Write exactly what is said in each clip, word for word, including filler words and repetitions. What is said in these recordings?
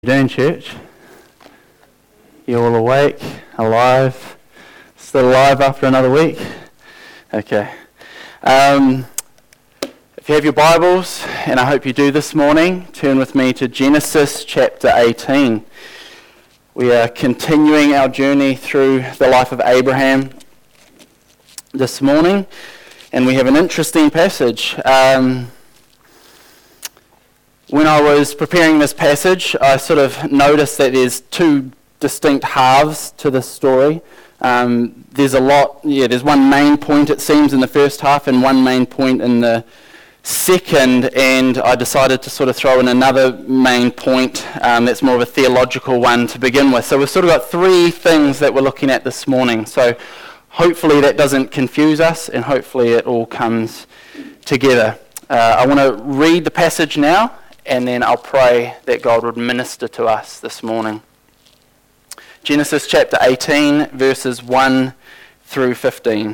You doing, church? You all awake, alive, still alive after another week? Okay. Um, if you have your Bibles, and I hope you do this morning, turn with me to Genesis chapter eighteen. We are continuing our journey through the life of Abraham this morning, and we have an interesting passage. Um, When I was preparing this passage, I sort of noticed that there's two distinct halves to this story. Um, there's a lot, yeah, there's one main point, it seems, in the first half and one main point in the second, and I decided to sort of throw in another main point um, that's more of a theological one to begin with. So we've sort of got three things that we're looking at this morning. So hopefully that doesn't confuse us, and hopefully it all comes together. Uh, I want to read the passage now, and then I'll pray that God would minister to us this morning. Genesis chapter eighteen, verses one through fifteen.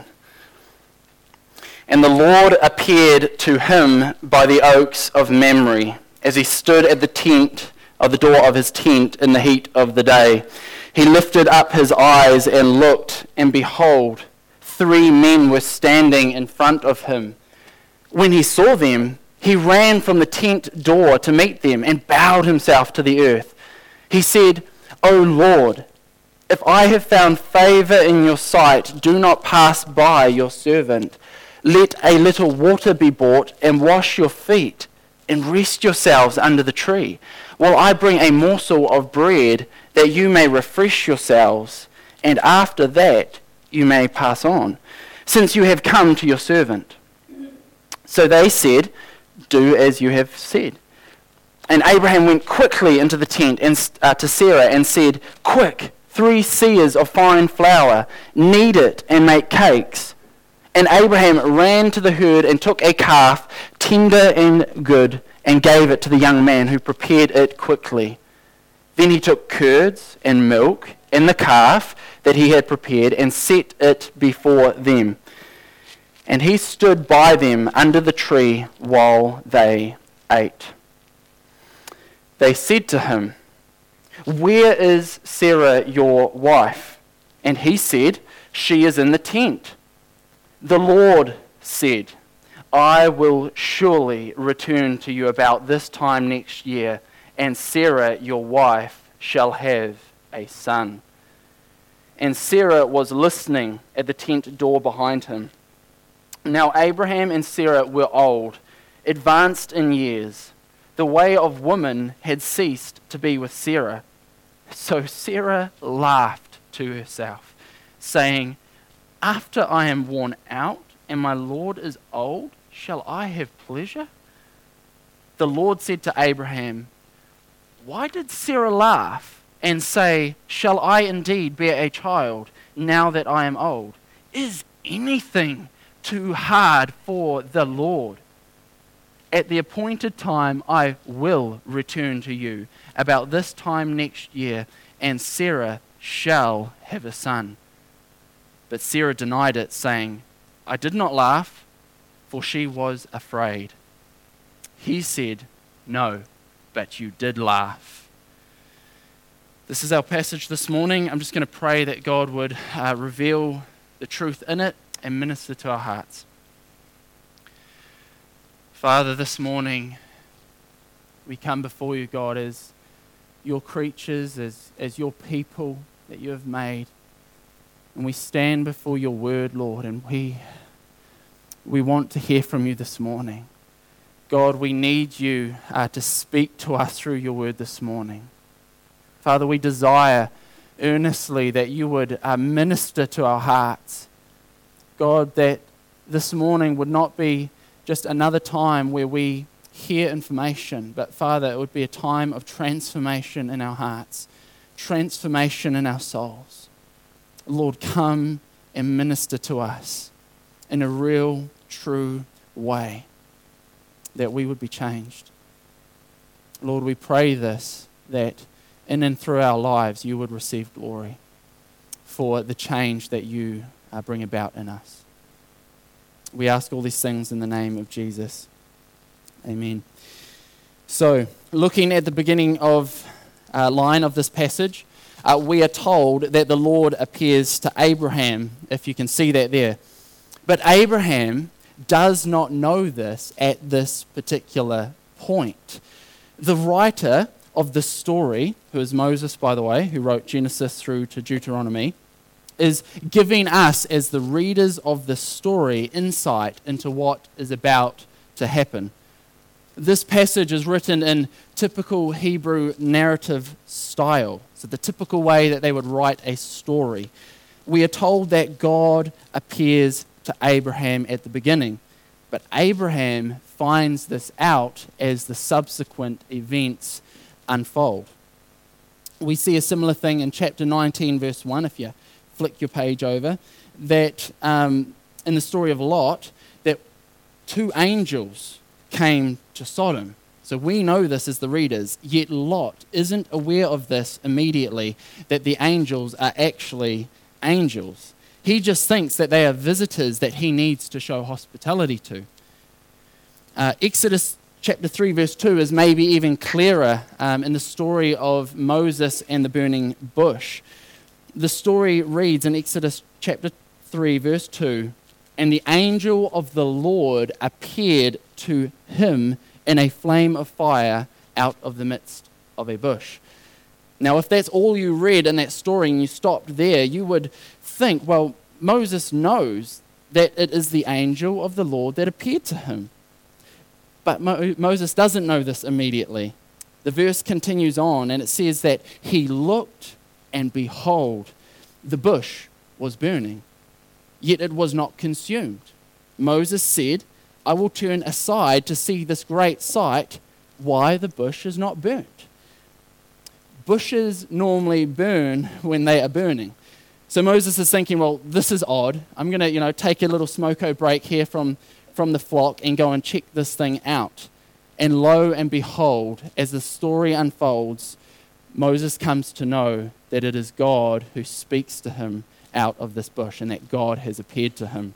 And the Lord appeared to him by the oaks of Mamre, as he stood at the tent, of the door of his tent in the heat of the day. He lifted up his eyes and looked, and behold, three men were standing in front of him. When he saw them, he ran from the tent door to meet them and bowed himself to the earth. He said, O Lord, if I have found favor in your sight, do not pass by your servant. Let a little water be brought and wash your feet and rest yourselves under the tree, while I bring a morsel of bread that you may refresh yourselves, and after that you may pass on, since you have come to your servant. So they said, Do as you have said. And Abraham went quickly into the tent and uh, to Sarah and said, Quick, three seahs of fine flour, knead it and make cakes. And Abraham ran to the herd and took a calf, tender and good, and gave it to the young man, who prepared it quickly. Then he took curds and milk and the calf that he had prepared and set it before them. And he stood by them under the tree while they ate. They said to him, Where is Sarah your wife? And he said, She is in the tent. The Lord said, I will surely return to you about this time next year, and Sarah your wife shall have a son. And Sarah was listening at the tent door behind him. Now Abraham and Sarah were old, advanced in years. The way of woman had ceased to be with Sarah. So Sarah laughed to herself, saying, After I am worn out and my Lord is old, shall I have pleasure? The Lord said to Abraham, Why did Sarah laugh and say, Shall I indeed bear a child now that I am old? Is anything too hard for the Lord? At the appointed time I will return to you about this time next year, and Sarah shall have a son. But Sarah denied it, saying, I did not laugh, for she was afraid. He said, No, but you did laugh. This is our passage this morning. I'm just going to pray that God would uh, reveal the truth in it and minister to our hearts. Father, this morning we come before you, God, as your creatures, as, as your people that you have made. And we stand before your word, Lord, and we, we want to hear from you this morning. God, we need you uh, to speak to us through your word this morning. Father, we desire earnestly that you would uh, minister to our hearts. God, that this morning would not be just another time where we hear information, but Father, it would be a time of transformation in our hearts, transformation in our souls. Lord, come and minister to us in a real, true way, that we would be changed. Lord, we pray this, that in and through our lives you would receive glory for the change that you uh, bring about in us. We ask all these things in the name of Jesus. Amen. So, looking at the beginning of uh, line of this passage, uh, we are told that the Lord appears to Abraham, if you can see that there. But Abraham does not know this at this particular point. The writer of the story, who is Moses, by the way, who wrote Genesis through to Deuteronomy, is giving us, as the readers of the story, insight into what is about to happen. This passage is written in typical Hebrew narrative style, so the typical way that they would write a story. We are told that God appears to Abraham at the beginning, but Abraham finds this out as the subsequent events unfold. We see a similar thing in chapter nineteen, verse one, if you flick your page over, that um, in the story of Lot, that two angels came to Sodom. So we know this as the readers, yet Lot isn't aware of this immediately, that the angels are actually angels. He just thinks that they are visitors that he needs to show hospitality to. Uh, Exodus chapter three, verse two is maybe even clearer um, in the story of Moses and the burning bush. The story reads in Exodus chapter three, verse two, "And the angel of the Lord appeared to him in a flame of fire out of the midst of a bush." Now, if that's all you read in that story and you stopped there, you would think, well, Moses knows that it is the angel of the Lord that appeared to him. But Mo- Moses doesn't know this immediately. The verse continues on and it says that he looked and behold, the bush was burning, yet it was not consumed. Moses said, "I will turn aside to see this great sight, why the bush is not burnt." Bushes normally burn when they are burning. So Moses is thinking, well, this is odd. I'm going to, you know, take a little smoko break here from, from the flock and go and check this thing out. And lo and behold, as the story unfolds, Moses comes to know that it is God who speaks to him out of this bush and that God has appeared to him.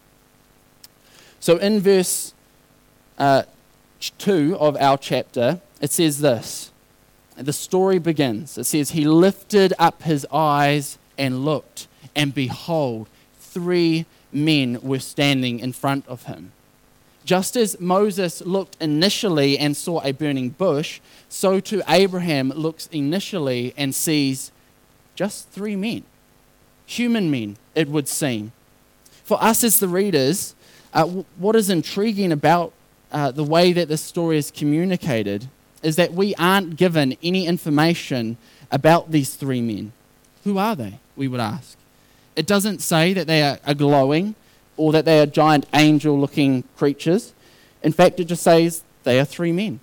So in verse uh, two of our chapter, it says this. The story begins. It says, "He lifted up his eyes and looked, and behold, three men were standing in front of him." Just as Moses looked initially and saw a burning bush, so too Abraham looks initially and sees just three men. Human men, it would seem. For us as the readers, uh, w- what is intriguing about uh, the way that this story is communicated is that we aren't given any information about these three men. Who are they, we would ask? It doesn't say that they are, are glowing or that they are giant angel-looking creatures. In fact, it just says they are three men.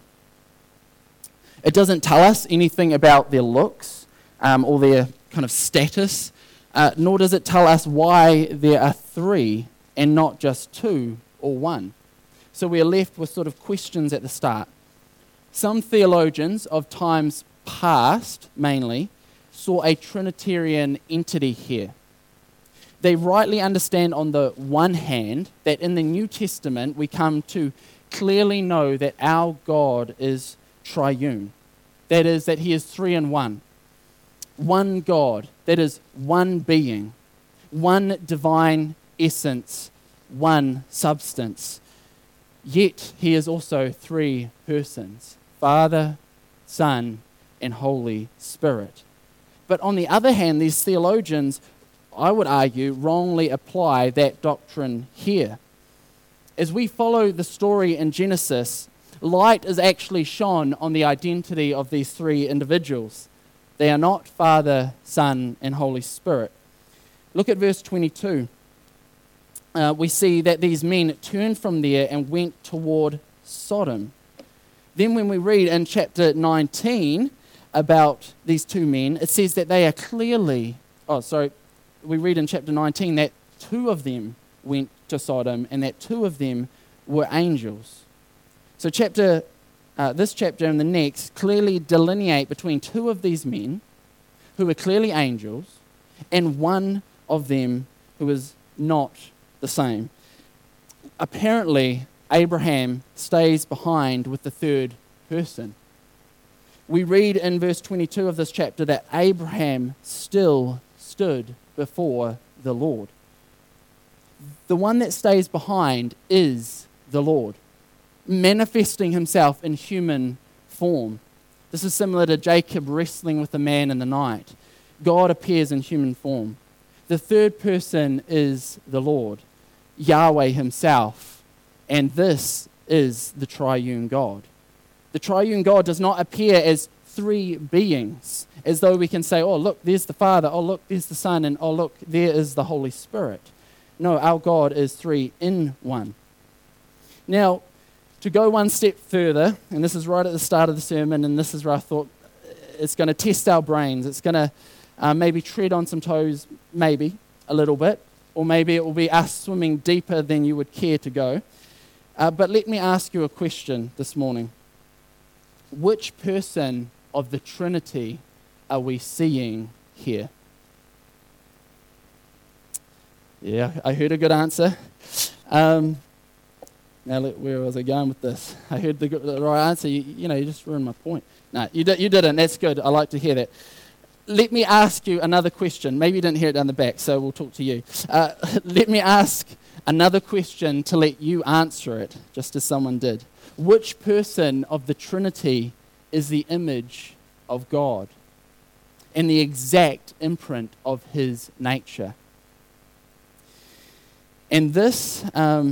It doesn't tell us anything about their looks um, or their kind of status, uh, nor does it tell us why there are three and not just two or one. So we are left with sort of questions at the start. Some theologians of times past, mainly, saw a Trinitarian entity here. They rightly understand on the one hand that in the New Testament we come to clearly know that our God is triune. That is, that he is three in one. One God, that is one being, one divine essence, one substance. Yet he is also three persons, Father, Son, and Holy Spirit. But on the other hand, these theologians, I would argue, wrongly apply that doctrine here. As we follow the story in Genesis, light is actually shone on the identity of these three individuals. They are not Father, Son, and Holy Spirit. Look at verse twenty-two. Uh, we see that these men turned from there and went toward Sodom. Then when we read in chapter nineteen about these two men, it says that they are clearly, oh, sorry, we read in chapter nineteen that two of them went to Sodom and that two of them were angels. So chapter, uh, this chapter and the next clearly delineate between two of these men who are clearly angels and one of them who is not the same. Apparently, Abraham stays behind with the third person. We read in verse twenty-two of this chapter that Abraham still stood before the Lord. The one that stays behind is the Lord, manifesting himself in human form. This is similar to Jacob wrestling with a man in the night. God appears in human form. The third person is the Lord, Yahweh himself, and this is the triune God. The triune God does not appear as three beings, as though we can say, oh, look, there's the Father, oh, look, there's the Son, and oh, look, there is the Holy Spirit. No, our God is three in one. Now, to go one step further, and this is right at the start of the sermon, and this is where I thought it's going to test our brains. It's going to uh, maybe tread on some toes, maybe a little bit, or maybe it will be us swimming deeper than you would care to go. Uh, but let me ask you a question this morning. Which person of the Trinity are we seeing here? Yeah, I heard a good answer. Um, now, let, where was I going with this? I heard the, the right answer. You, you know, you just ruined my point. No, you, di- you didn't. That's good. I like to hear that. Let me ask you another question. Maybe you didn't hear it down the back, so we'll talk to you. Uh, let me ask another question to let you answer it, just as someone did. Which person of the Trinity is the image of God and the exact imprint of his nature? And this, um,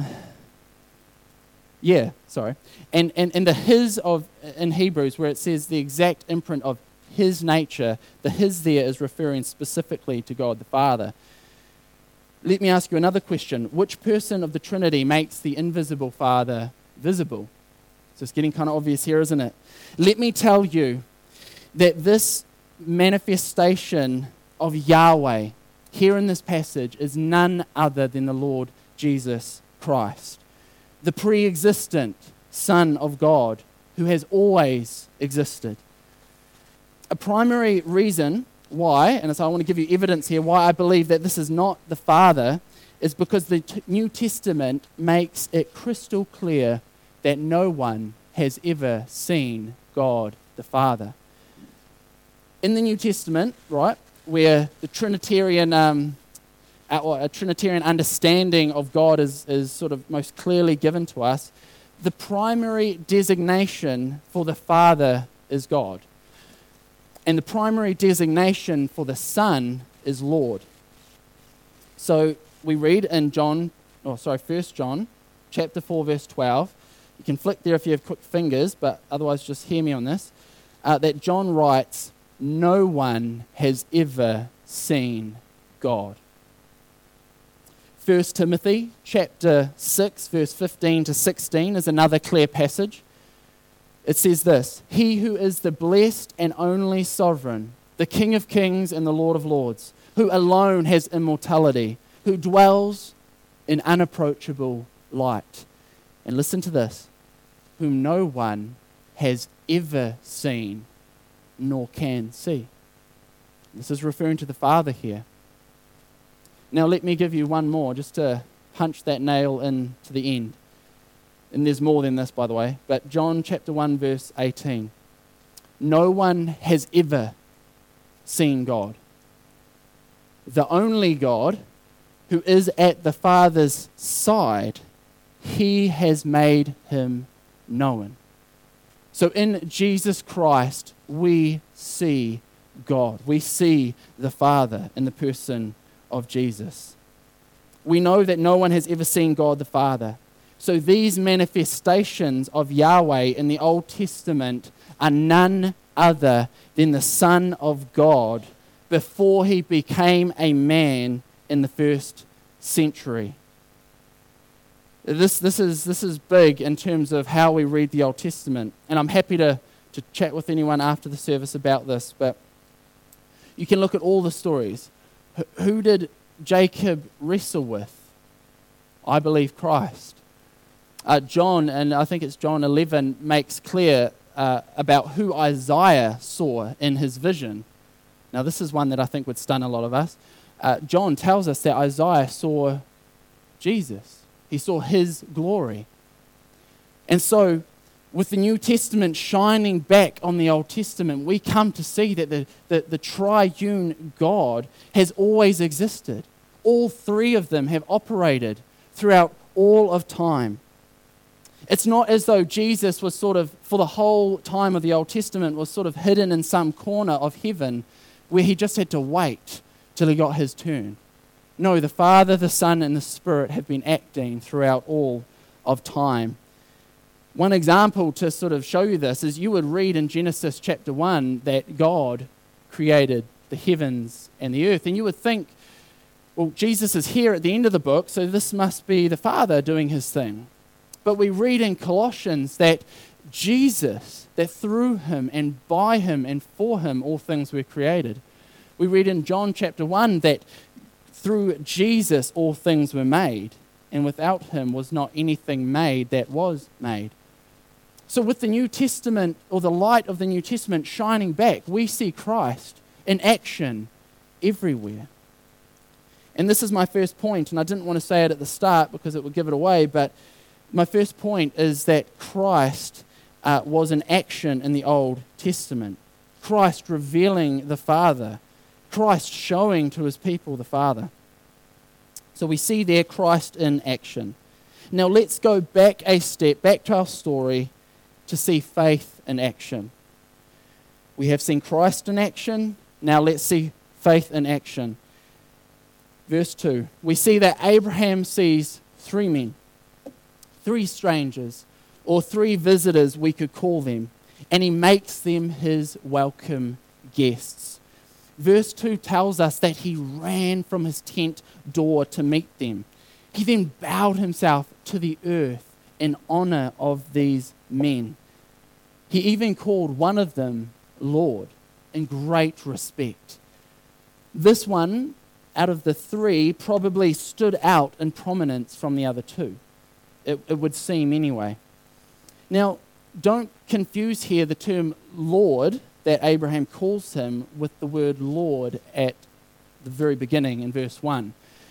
yeah, sorry. And, and, and the his of, in Hebrews, where it says the exact imprint of his nature, the his there is referring specifically to God the Father. Let me ask you another question. Which person of the Trinity makes the invisible Father visible? So it's getting kind of obvious here, isn't it? Let me tell you that this manifestation of Yahweh here in this passage is none other than the Lord Jesus Christ, the pre-existent Son of God who has always existed. A primary reason why, and so I want to give you evidence here, why I believe that this is not the Father is because the t- New Testament makes it crystal clear that no one has ever seen God the Father. In the New Testament, right, where the Trinitarian, um, uh, or a Trinitarian understanding of God is, is sort of most clearly given to us, the primary designation for the Father is God. And the primary designation for the Son is Lord. So we read in John, oh sorry, First John, chapter four, verse twelve. You can flick there if you have quick fingers, but otherwise just hear me on this. Uh, that John writes, no one has ever seen God. First Timothy, chapter six, verse fifteen to sixteen is another clear passage. It says this, he who is the blessed and only sovereign, the King of kings and the Lord of lords, who alone has immortality, who dwells in unapproachable light. And listen to this, whom no one has ever seen nor can see. This is referring to the Father here. Now let me give you one more just to punch that nail in to the end. And there's more than this, by the way. But John chapter one, verse eighteen. No one has ever seen God. The only God who is at the Father's side, he has made him known. So in Jesus Christ, we see God. We see the Father in the person of Jesus. We know that no one has ever seen God the Father. So these manifestations of Yahweh in the Old Testament are none other than the Son of God before he became a man in the first century. This, this, is, this is big in terms of how we read the Old Testament. And I'm happy to, to chat with anyone after the service about this. But you can look at all the stories. Wh- Who did Jacob wrestle with? I believe Christ. Uh, John, and I think it's John eleven, makes clear uh, about who Isaiah saw in his vision. Now this is one that I think would stun a lot of us. Uh, John tells us that Isaiah saw Jesus. He saw his glory. And so With the New Testament shining back on the Old Testament, we come to see that the, the, the triune God has always existed. All three of them have operated throughout all of time. It's not as though Jesus was sort of, for the whole time of the Old Testament, was sort of hidden in some corner of heaven where he just had to wait till he got his turn. No, the Father, the Son, and the Spirit have been acting throughout all of time. One example to sort of show you this is you would read in Genesis chapter one that God created the heavens and the earth, and you would think, well, Jesus is here at the end of the book, so this must be the Father doing his thing. But we read in Colossians that Jesus, that through him and by him and for him all things were created. We read in John chapter one that through Jesus all things were made, and without him was not anything made that was made. So with the New Testament, or the light of the New Testament shining back, we see Christ in action everywhere. And this is my first point, and I didn't want to say it at the start because it would give it away, but my first point is that Christ uh, was in action in the Old Testament. Christ revealing the Father. Christ showing to his people the Father. So we see there Christ in action. Now let's go back a step, back to our story, to see faith in action. We have seen Christ in action. Now let's see faith in action. Verse two. We see that Abraham sees three men. Three strangers, or three visitors we could call them, and he makes them his welcome guests. Verse two tells us that he ran from his tent door to meet them. He then bowed himself to the earth in honor of these men. He even called one of them Lord in great respect. This one, out of the three, probably stood out in prominence from the other two. It, it would seem anyway. Now, don't confuse here the term Lord that Abraham calls him with the word Lord at the very beginning in verse one.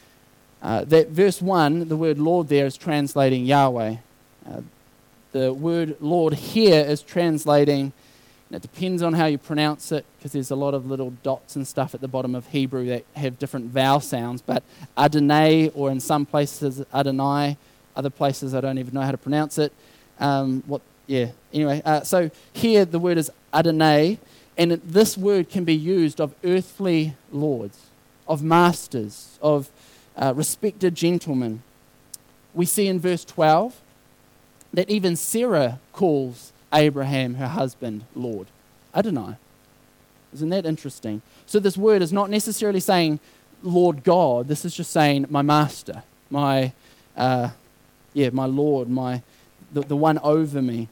Uh, that verse one, the word Lord there is translating Yahweh. Uh, the word Lord here is translating, and it depends on how you pronounce it, because there's a lot of little dots and stuff at the bottom of Hebrew that have different vowel sounds, but Adonai, or in some places Adonai, other places I don't even know how to pronounce it. Um, what? Yeah, anyway, uh, so here the word is Adonai, and it, this word can be used of earthly lords, of masters, of uh, respected gentlemen. We see in verse twelve that even Sarah calls Abraham, her husband, Lord. Adonai. Isn't that interesting? So this word is not necessarily saying Lord God. This is just saying my master, my, uh, yeah, my Lord, my the, the one over me.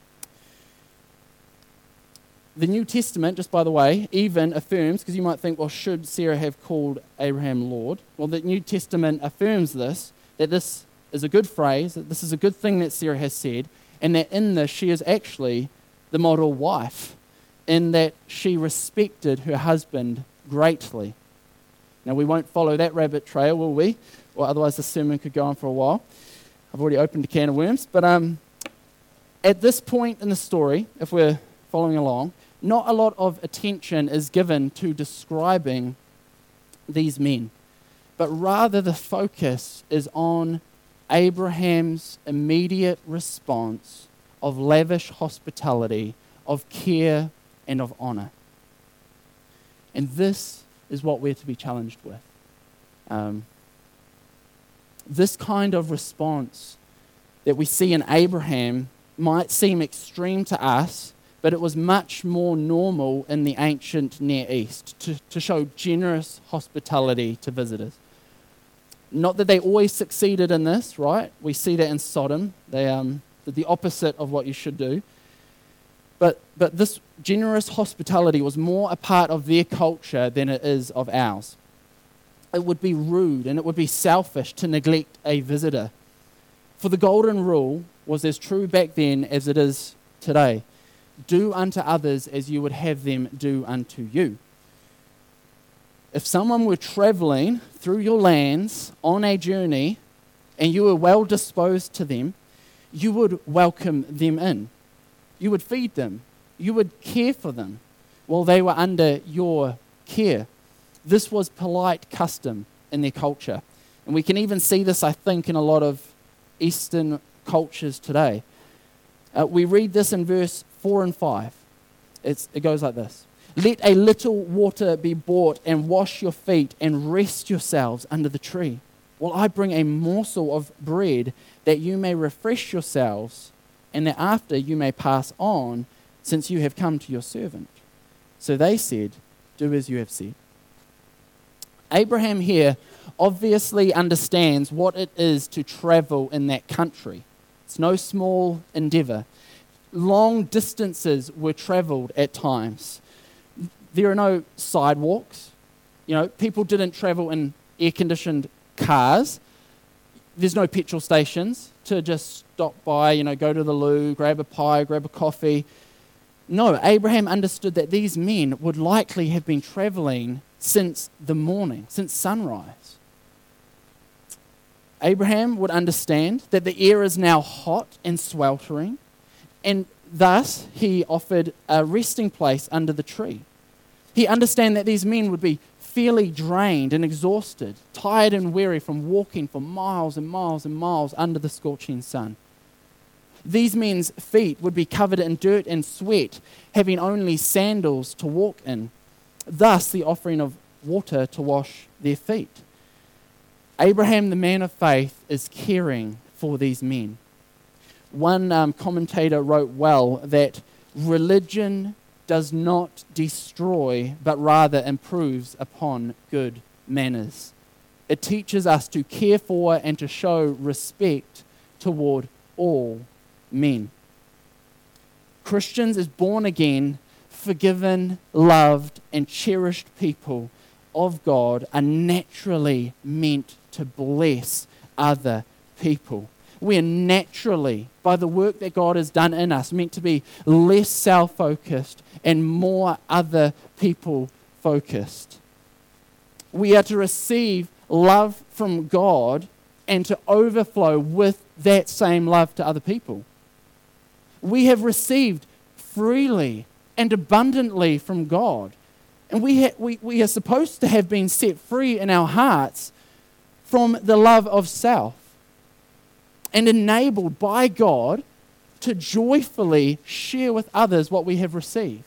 The New Testament, just by the way, even affirms, because you might think, well, should Sarah have called Abraham Lord? Well, the New Testament affirms this, that this is a good phrase, that this is a good thing that Sarah has said, and that in this she is actually the model wife, in that she respected her husband greatly. Now, we won't follow that rabbit trail, will we? Or otherwise the sermon could go on for a while. I've already opened a can of worms. But um, at this point in the story, if we're following along, not a lot of attention is given to describing these men, but rather the focus is on Abraham's immediate response of lavish hospitality, of care, and of honor. And this is what we're to be challenged with. Um, this kind of response that we see in Abraham might seem extreme to us, but it was much more normal in the ancient Near East to, to show generous hospitality to visitors. Not that they always succeeded in this, right? We see that in Sodom. They um, did the opposite of what you should do. But, but this generous hospitality was more a part of their culture than it is of ours. It would be rude and it would be selfish to neglect a visitor. For the golden rule was as true back then as it is today. Do unto others as you would have them do unto you. If someone were traveling through your lands on a journey and you were well disposed to them, you would welcome them in. You would feed them. You would care for them while they were under your care. This was polite custom in their culture. And we can even see this, I think, in a lot of Eastern cultures today. Uh, we read this in verse four and five. It's, it goes like this. Let a little water be brought and wash your feet and rest yourselves under the tree, while I bring a morsel of bread that you may refresh yourselves, and that after you may pass on, since you have come to your servant. So they said, do as you have said. Abraham here obviously understands what it is to travel in that country. It's no small endeavor. Long distances were traveled at times. There are no sidewalks. You know, people didn't travel in air-conditioned cars. There's no petrol stations to just stop by, you know, go to the loo, grab a pie, grab a coffee. No, Abraham understood that these men would likely have been traveling since the morning, since sunrise. Abraham would understand that the air is now hot and sweltering, and thus he offered a resting place under the tree. He understood that these men would be fairly drained and exhausted, tired and weary from walking for miles and miles and miles under the scorching sun. These men's feet would be covered in dirt and sweat, having only sandals to walk in, thus the offering of water to wash their feet. Abraham, the man of faith, is caring for these men. One um, commentator wrote well that religion does not destroy, but rather improves upon good manners. It teaches us to care for and to show respect toward all men. Christians as born again, forgiven, loved, and cherished people of God are naturally meant to bless other people. We are naturally, by the work that God has done in us, meant to be less self-focused and more other people-focused. We are to receive love from God and to overflow with that same love to other people. We have received freely and abundantly from God. And we, ha- we, we are supposed to have been set free in our hearts from the love of self and enabled by God to joyfully share with others what we have received.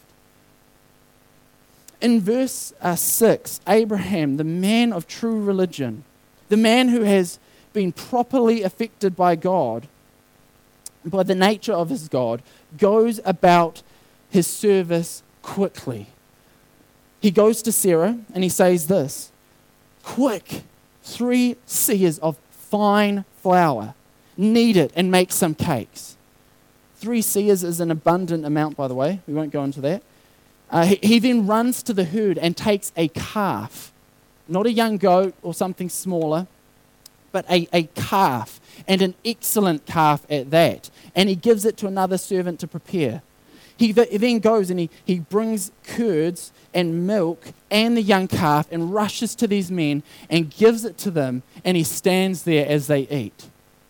In verse uh, six, Abraham, the man of true religion, the man who has been properly affected by God, by the nature of his God, goes about his service quickly. He goes to Sarah and he says this, quick, three seahs of fine flour, knead it and make some cakes. Three seahs is an abundant amount, by the way. We won't go into that. Uh, he, he then runs to the herd and takes a calf, not a young goat or something smaller, but a, a calf, and an excellent calf at that. And he gives it to another servant to prepare. He, th- he then goes and he, he brings curds and milk and the young calf and rushes to these men and gives it to them, and he stands there as they eat.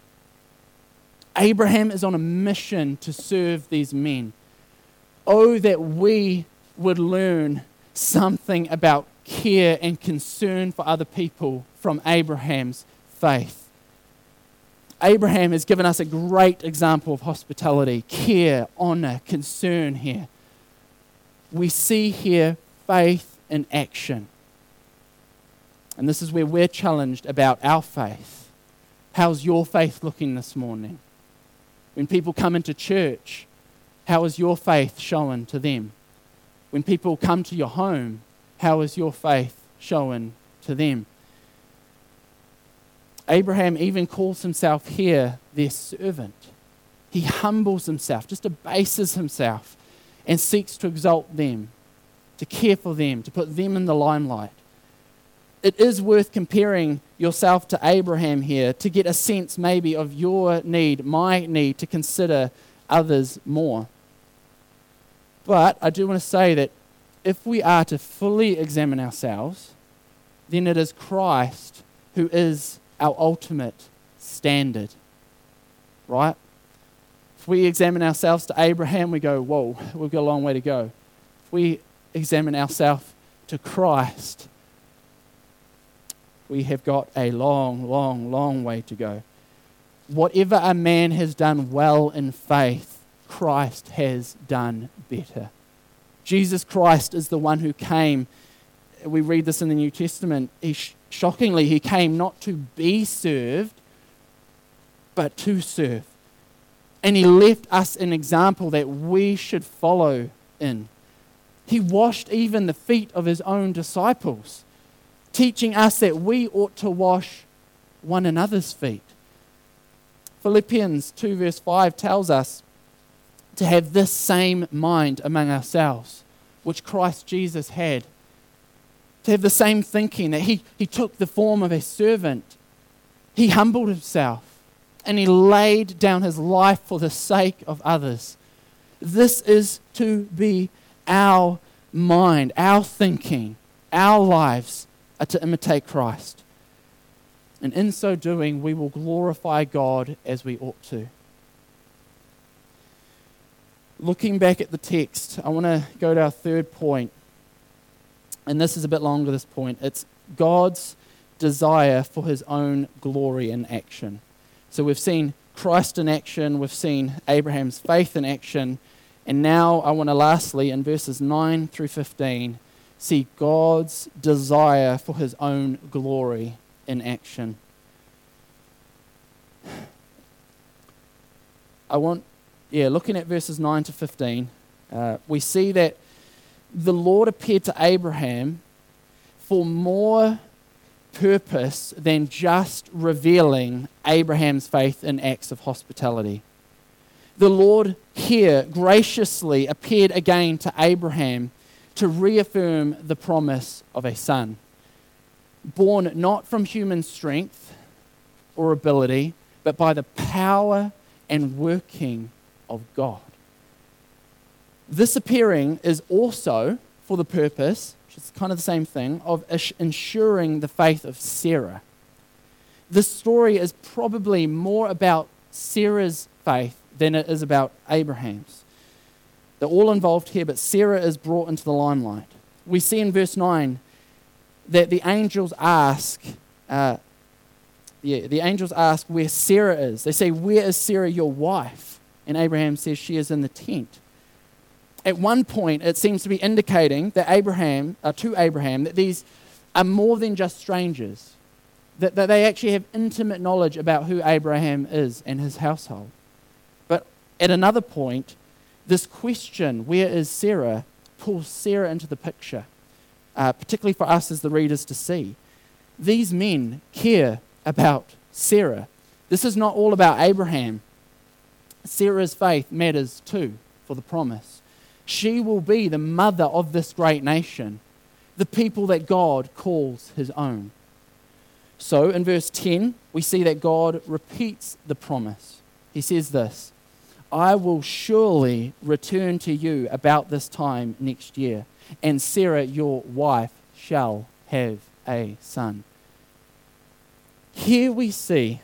Abraham is on a mission to serve these men. Oh, that we would learn something about care and concern for other people from Abraham's faith. Abraham has given us a great example of hospitality, care, honor, concern here. We see here faith in action. And this is where we're challenged about our faith. How's your faith looking this morning? When people come into church, how is your faith shown to them? When people come to your home, how is your faith shown to them? Abraham even calls himself here their servant. He humbles himself, just abases himself, and seeks to exalt them, to care for them, to put them in the limelight. It is worth comparing yourself to Abraham here to get a sense maybe of your need, my need to consider others more. But I do want to say that if we are to fully examine ourselves, then it is Christ who is our ultimate standard, right? If we examine ourselves to Abraham, we go, whoa, we've got a long way to go. If we examine ourselves to Christ, we have got a long, long, long way to go. Whatever a man has done well in faith, Christ has done better. Jesus Christ is the one who came. We read this in the New Testament. He, shockingly, he came not to be served, but to serve. And he left us an example that we should follow in. He washed even the feet of his own disciples, teaching us that we ought to wash one another's feet. Philippians two verse five tells us to have this same mind among ourselves, which Christ Jesus had. To have the same thinking, that he, he took the form of a servant. He humbled himself and he laid down his life for the sake of others. This is to be our mind, our thinking, our lives are to imitate Christ. And in so doing, we will glorify God as we ought to. Looking back at the text, I want to go to our third point. And this is a bit longer, this point. It's God's desire for his own glory in action. So we've seen Christ in action, we've seen Abraham's faith in action, and now I want to lastly, in verses nine through fifteen, see God's desire for his own glory in action. I want, yeah, looking at verses nine to fifteen, uh, we see that the Lord appeared to Abraham for more purpose than just revealing Abraham's faith in acts of hospitality. The Lord here graciously appeared again to Abraham to reaffirm the promise of a son, born not from human strength or ability, but by the power and working of God. This appearing is also for the purpose, which is kind of the same thing, of ensuring the faith of Sarah. This story is probably more about Sarah's faith than it is about Abraham's. They're all involved here, but Sarah is brought into the limelight. We see in verse nine that the angels ask, uh, yeah, the angels ask where Sarah is. They say, "Where is Sarah, your wife?" And Abraham says, "She is in the tent." At one point, it seems to be indicating that Abraham, uh, to Abraham, that these are more than just strangers, that, that they actually have intimate knowledge about who Abraham is and his household. But at another point, this question, where is Sarah, pulls Sarah into the picture, uh, particularly for us as the readers to see. These men care about Sarah. This is not all about Abraham. Sarah's faith matters too for the promise. She will be the mother of this great nation, the people that God calls his own. So in verse ten, we see that God repeats the promise. He says this, "I will surely return to you about this time next year, and Sarah, your wife, shall have a son." Here we see,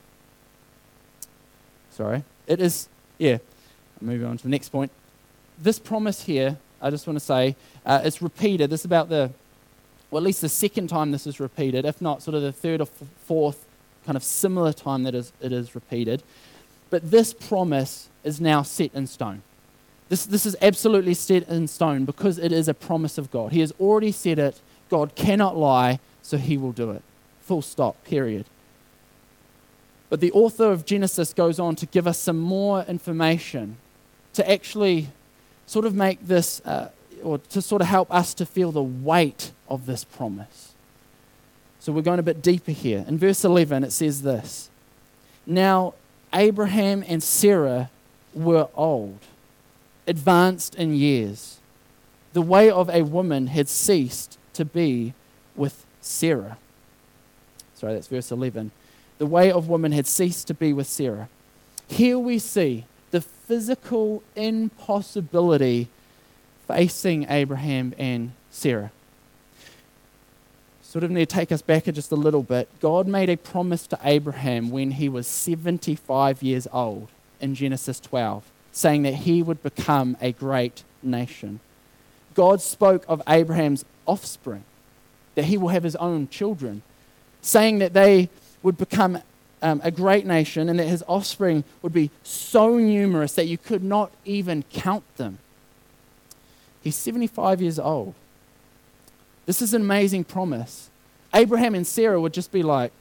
sorry, it is, yeah, I'll move on to the next point. This promise here, I just want to say, uh, it's repeated. This is about the, well, at least the second time this is repeated, if not sort of the third or f- fourth kind of similar time that is, it is repeated. But this promise is now set in stone. This, this is absolutely set in stone because it is a promise of God. He has already said it. God cannot lie, so he will do it. Full stop, period. But the author of Genesis goes on to give us some more information to actually sort of make this, uh, or to sort of help us to feel the weight of this promise. So we're going a bit deeper here. In verse eleven, it says this, "Now Abraham and Sarah were old, advanced in years. The way of a woman had ceased to be with Sarah." Sorry, that's verse eleven. The way of woman had ceased to be with Sarah. Here we see the physical impossibility facing Abraham and Sarah. Sort of need to take us back just a little bit. God made a promise to Abraham when he was seventy-five years old, in Genesis twelve, saying that he would become a great nation. God spoke of Abraham's offspring, that he will have his own children, saying that they would become um, a great nation and that his offspring would be so numerous that you could not even count them. He's seventy-five years old. This is an amazing promise. Abraham and Sarah would just be like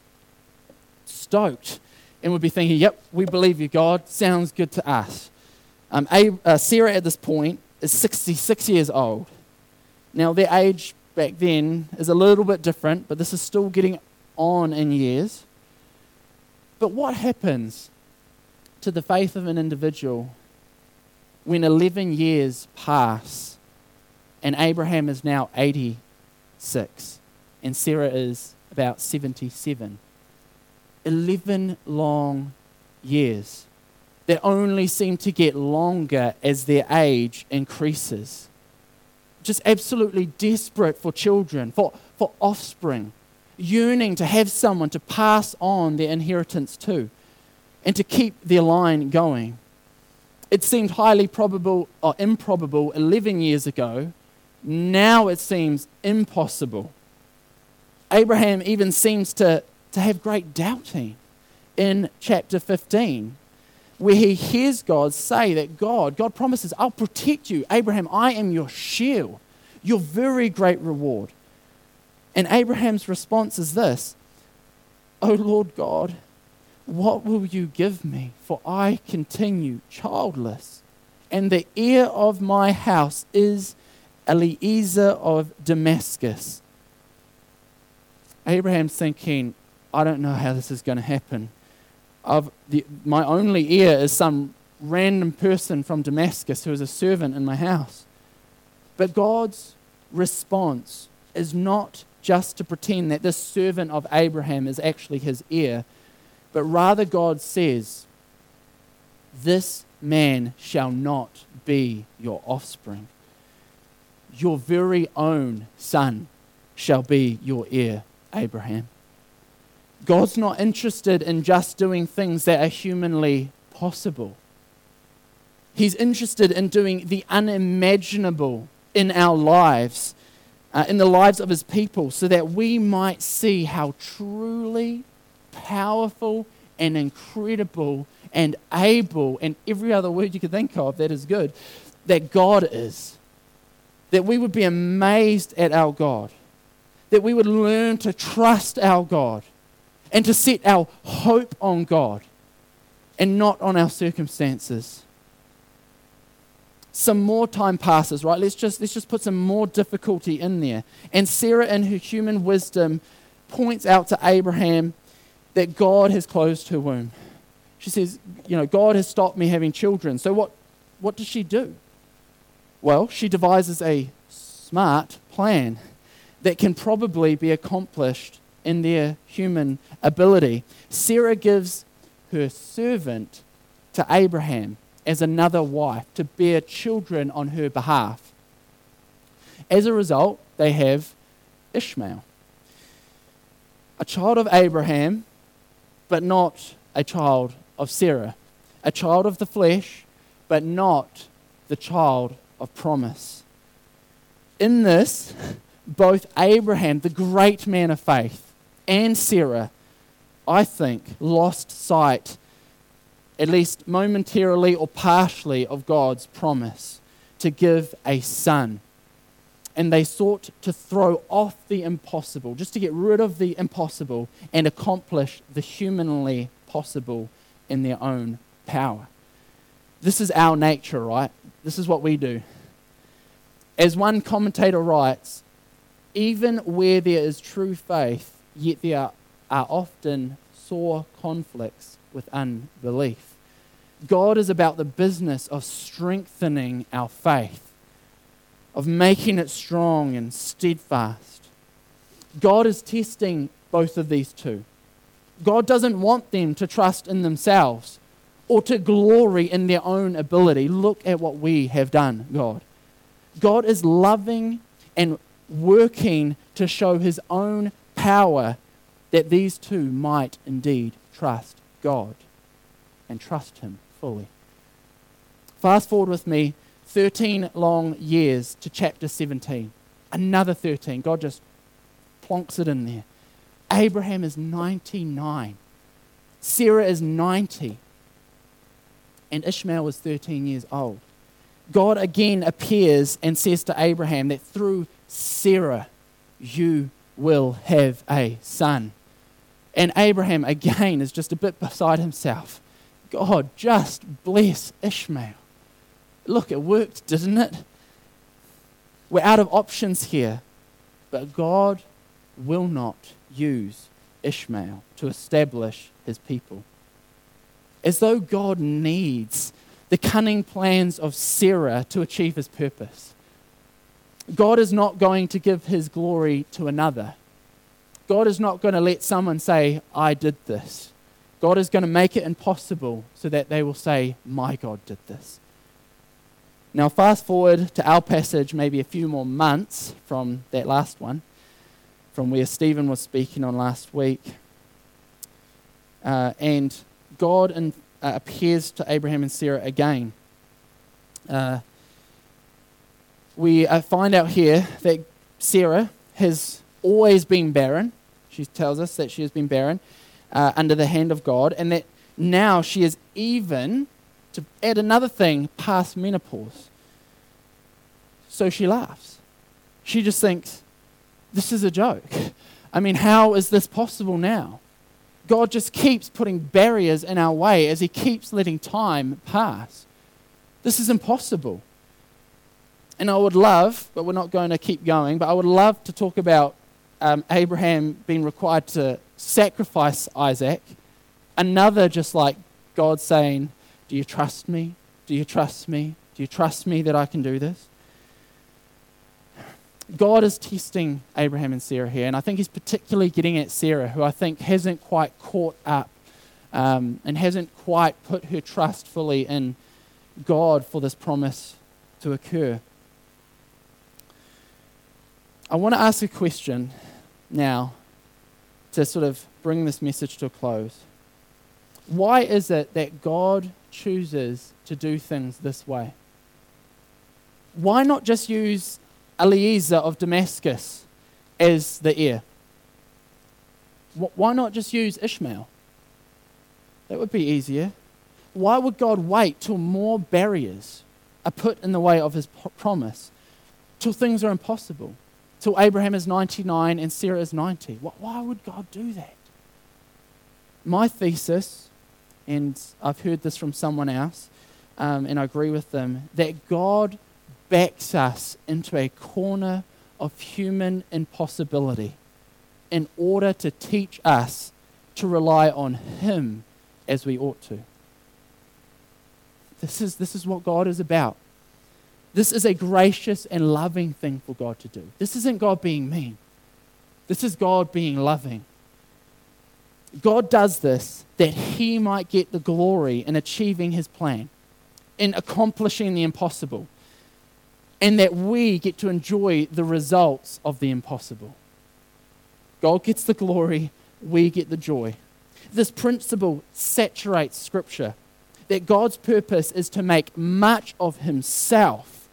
stoked and would be thinking, yep, we believe you, God. Sounds good to us. Um, Ab- uh, Sarah at this point is sixty-six years old. Now, their age back then is a little bit different, but this is still getting on in years. But what happens to the faith of an individual when eleven years pass and Abraham is now eighty-six and Sarah is about seventy-seven? eleven long years that only seem to get longer as their age increases. Just absolutely desperate for children, for, for offspring, yearning to have someone to pass on their inheritance to and to keep their line going. It seemed highly probable or improbable eleven years ago. Now it seems impossible. Abraham even seems to, to have great doubting in chapter fifteen, where he hears God say that God, God promises, I'll protect you. Abraham, I am your shield, your very great reward. And Abraham's response is this: O Lord God, what will you give me? For I continue childless, and the heir of my house is Eliezer of Damascus. Abraham's thinking, I don't know how this is going to happen. Of the, my only heir is some random person from Damascus who is a servant in my house. But God's response is not just to pretend that this servant of Abraham is actually his heir, but rather God says, this man shall not be your offspring. Your very own son shall be your heir, Abraham. God's not interested in just doing things that are humanly possible. He's interested in doing the unimaginable in our lives, uh, in the lives of his people, so that we might see how truly powerful and incredible and able, and every other word you could think of that is good, that God is. That we would be amazed at our God. That we would learn to trust our God and to set our hope on God and not on our circumstances. Some more time passes, right? Let's just, let's just put some more difficulty in there. And Sarah, in her human wisdom, points out to Abraham that God has closed her womb. She says, you know, God has stopped me having children. So what, what does she do? Well, she devises a smart plan that can probably be accomplished in their human ability. Sarah gives her servant to Abraham as another wife to bear children on her behalf. As a result, they have Ishmael, a child of Abraham, but not a child of Sarah, a child of the flesh, but not the child of promise. In this, both Abraham, the great man of faith, and Sarah, I think, lost sight, at least momentarily or partially, of God's promise to give a son. And they sought to throw off the impossible, just to get rid of the impossible and accomplish the humanly possible in their own power. This is our nature, right? This is what we do. As one commentator writes, even where there is true faith, yet there are, are often sore conflicts with unbelief. God is about the business of strengthening our faith, of making it strong and steadfast. God is testing both of these two. God doesn't want them to trust in themselves or to glory in their own ability. Look at what we have done, God. God is loving and working to show his own power that these two might indeed trust God and trust him fully. Fast forward with me thirteen long years to chapter seventeen. Another thirteen. God just plonks it in there. Abraham is ninety-nine. Sarah is ninety. And Ishmael is thirteen years old. God again appears and says to Abraham that through Sarah you will have a son. And Abraham again is just a bit beside himself. God, just bless Ishmael. Look, it worked, didn't it? We're out of options here. But God will not use Ishmael to establish his people. As though God needs the cunning plans of Sarah to achieve his purpose. God is not going to give his glory to another. God is not going to let someone say, I did this. God is going to make it impossible so that they will say, my God did this. Now fast forward to our passage maybe a few more months from that last one, from where Stephen was speaking on last week. Uh, and God in, uh, appears to Abraham and Sarah again. Uh, we uh, find out here that Sarah has always been barren. She tells us that she has been barren uh, under the hand of God, and that now she is even, to add another thing, past menopause. So she laughs. She just thinks, this is a joke. I mean, how is this possible now? God just keeps putting barriers in our way as he keeps letting time pass. This is impossible. And I would love, but we're not going to keep going, but I would love to talk about um, Abraham being required to sacrifice Isaac. Another just like God saying, do you trust me? Do you trust me? Do you trust me that I can do this? God is testing Abraham and Sarah here, and I think he's particularly getting at Sarah, who I think hasn't quite caught up um, and hasn't quite put her trust fully in God for this promise to occur. I want to ask a question now to sort of bring this message to a close. Why is it that God chooses to do things this way? Why not just use Eliezer of Damascus as the heir? Why not just use Ishmael? That would be easier. Why would God wait till more barriers are put in the way of his promise, till things are impossible, till Abraham is ninety-nine and Sarah is ninety? Why would God do that? My thesis, and I've heard this from someone else, um, and I agree with them, that God backs us into a corner of human impossibility in order to teach us to rely on him as we ought to. This is, this is what God is about. This is a gracious and loving thing for God to do. This isn't God being mean. This is God being loving. God does this that he might get the glory in achieving his plan, in accomplishing the impossible, and that we get to enjoy the results of the impossible. God gets the glory, we get the joy. This principle saturates Scripture, that God's purpose is to make much of himself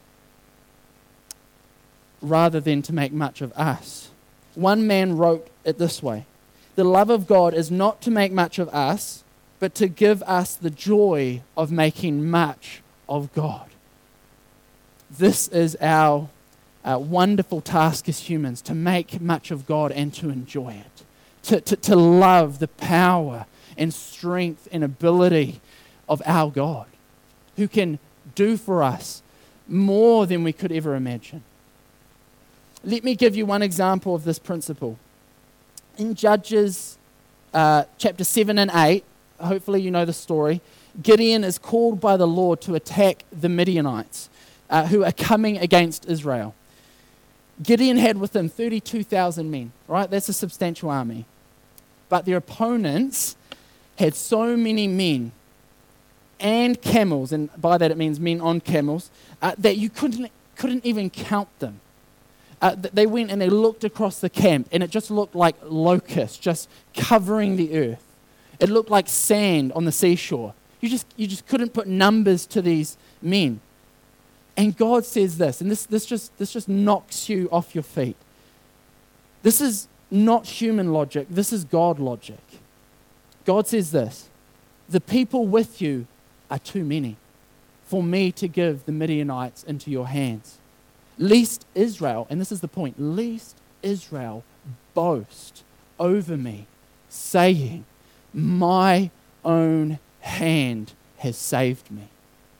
rather than to make much of us. One man wrote it this way: the love of God is not to make much of us, but to give us the joy of making much of God. This is our uh, wonderful task as humans, to make much of God and to enjoy it, to, to, to love the power and strength and ability of our God, who can do for us more than we could ever imagine. Let me give you one example of this principle. In Judges uh, chapter seven and eight, hopefully you know the story, Gideon is called by the Lord to attack the Midianites, Uh, who are coming against Israel. Gideon had with him thirty-two thousand men, right? That's a substantial army. But their opponents had so many men and camels, and by that it means men on camels, uh, that you couldn't, couldn't even count them. Uh, they went and they looked across the camp, and it just looked like locusts just covering the earth. It looked like sand on the seashore. You just, you just couldn't put numbers to these men. And God says this, and this, this, just, this just knocks you off your feet. This is not human logic. This is God logic. God says this, the people with you are too many for me to give the Midianites into your hands. Lest Israel, and this is the point, lest Israel boast over me, saying, my own hand has saved me.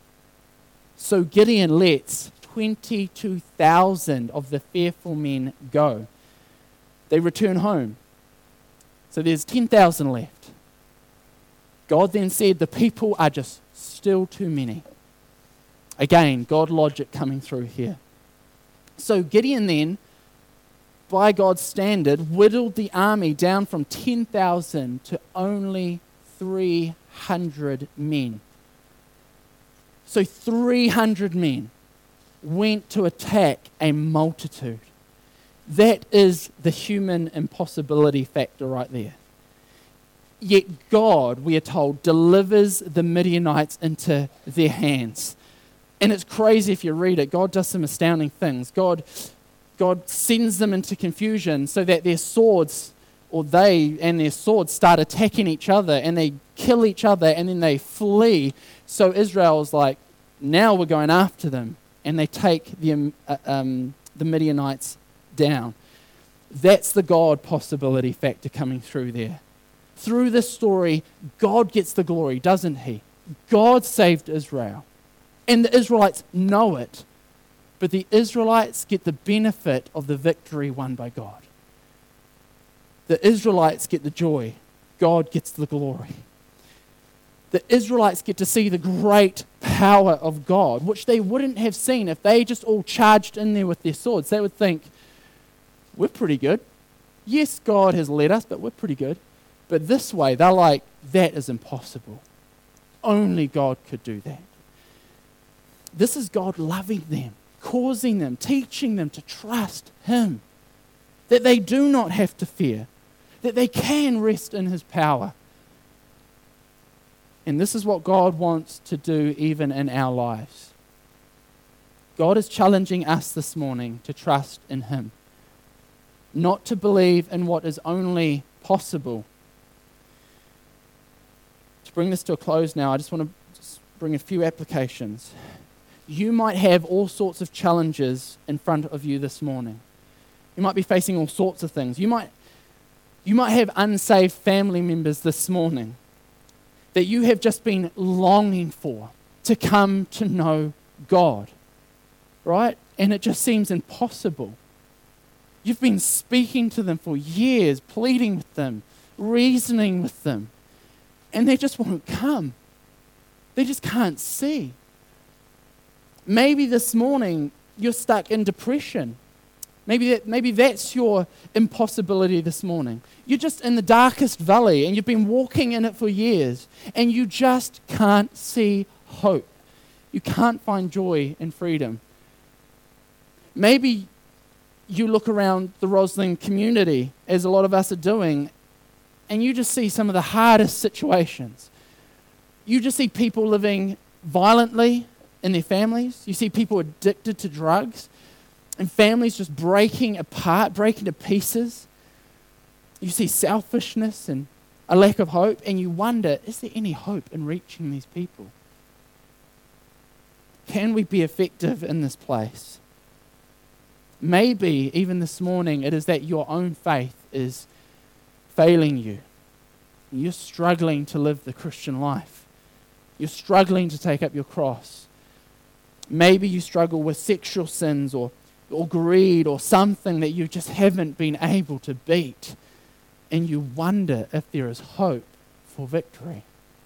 So Gideon lets twenty-two thousand of the fearful men go. They return home. So there's ten thousand left. God then said, the people are just still too many. Again, God logic coming through here. So Gideon then, by God's standard, whittled the army down from ten thousand to only three hundred men. So three hundred men went to attack a multitude. That is the human impossibility factor right there. Yet God, we are told, delivers the Midianites into their hands. And it's crazy if you read it. God does some astounding things. God, God sends them into confusion so that their swords, or they and their swords start attacking each other, and they kill each other, and then they flee. So Israel's like, now we're going after them. And they take the, um, uh, um, the Midianites down. That's the God possibility factor coming through there. Through this story, God gets the glory, doesn't he? God saved Israel. And the Israelites know it. But the Israelites get the benefit of the victory won by God. The Israelites get the joy. God gets the glory. The Israelites get to see the great power of God, which they wouldn't have seen if they just all charged in there with their swords. They would think, we're pretty good. Yes, God has led us, but we're pretty good. But this way, they're like, that is impossible. Only God could do that. This is God loving them, causing them, teaching them to trust him. That they do not have to fear. That they can rest in his power. And this is what God wants to do even in our lives. God is challenging us this morning to trust in him. Not to believe in what is only possible. To bring this to a close now, I just want to just bring a few applications. You might have all sorts of challenges in front of you this morning. You might be facing all sorts of things. You might, you might have unsaved family members this morning that you have just been longing for to come to know God, right? And it just seems impossible. You've been speaking to them for years, pleading with them, reasoning with them, and they just won't come. They just can't see. Maybe this morning you're stuck in depression. Maybe that, maybe that's your impossibility this morning. You're just in the darkest valley and you've been walking in it for years and you just can't see hope. You can't find joy and freedom. Maybe you look around the Roslyn community, as a lot of us are doing, and you just see some of the hardest situations. You just see people living violently in their families. You see people addicted to drugs and families just breaking apart, breaking to pieces. You see selfishness and a lack of hope, and you wonder, is there any hope in reaching these people? Can we be effective in this place? Maybe even this morning it is that your own faith is failing you. You're struggling to live the Christian life. You're struggling to take up your cross. Maybe you struggle with sexual sins or, or greed or something that you just haven't been able to beat. And you wonder if there is hope for victory.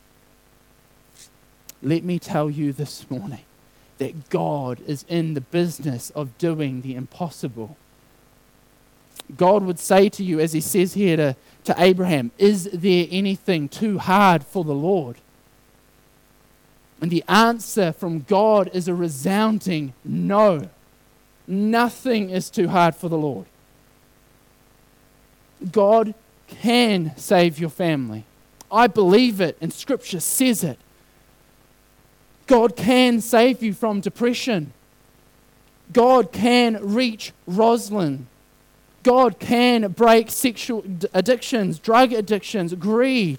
Let me tell you this morning that God is in the business of doing the impossible. God would say to you, as he says here to, to Abraham, is there anything too hard for the Lord? And the answer from God is a resounding no. Nothing is too hard for the Lord. God can save your family. I believe it, and Scripture says it. God can save you from depression. God can reach Rosalind. God can break sexual addictions, drug addictions, greed.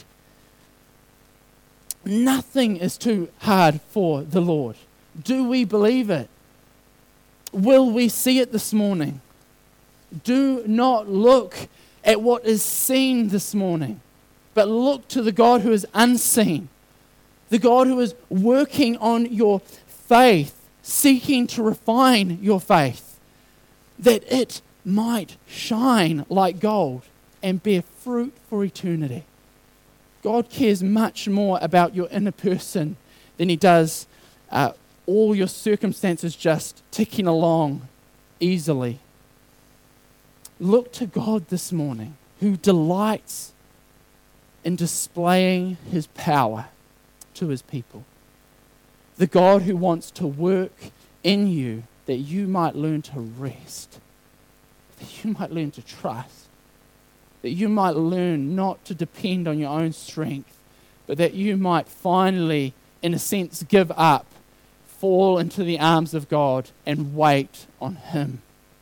Nothing is too hard for the Lord. Do we believe it? Will we see it this morning? Do not look at what is seen this morning, but look to the God who is unseen, the God who is working on your faith, seeking to refine your faith, that it might shine like gold and bear fruit for eternity. God cares much more about your inner person than he does uh, all your circumstances just ticking along easily. Look to God this morning, who delights in displaying his power to his people. The God who wants to work in you that you might learn to rest, that you might learn to trust, that you might learn not to depend on your own strength, but that you might finally, in a sense, give up, fall into the arms of God and wait on him.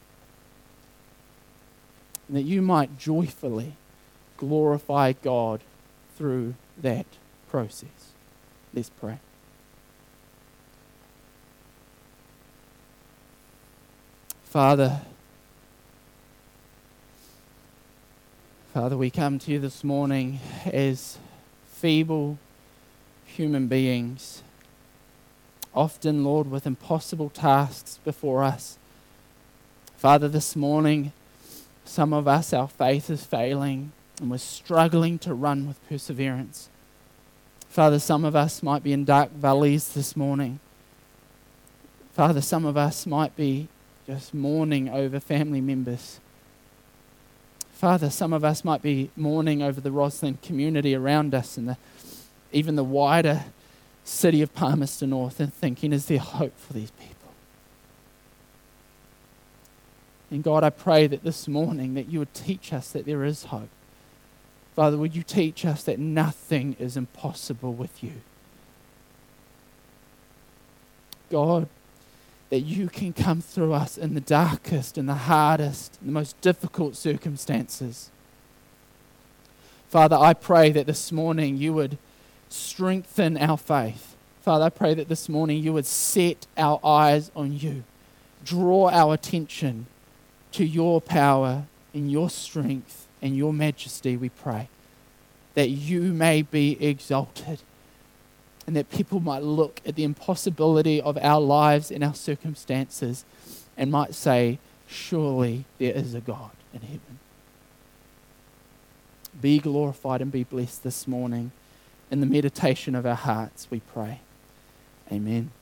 And that you might joyfully glorify God through that process. Let's pray. Father, Father, we come to you this morning as feeble human beings, often, Lord, with impossible tasks before us. Father, this morning, some of us, our faith is failing and we're struggling to run with perseverance. Father, some of us might be in dark valleys this morning. Father, some of us might be just mourning over family members. Father, some of us might be mourning over the Rosalind community around us and the, even the wider city of Palmerston North, and thinking, is there hope for these people? And God, I pray that this morning that you would teach us that there is hope. Father, would you teach us that nothing is impossible with you? God, that you can come through us in the darkest and the hardest and the most difficult circumstances. Father, I pray that this morning you would strengthen our faith. Father, I pray that this morning you would set our eyes on you. Draw our attention to your power and your strength and your majesty, we pray. That you may be exalted. And that people might look at the impossibility of our lives and our circumstances and might say, surely there is a God in heaven. Be glorified and be blessed this morning in the meditation of our hearts, we pray. Amen.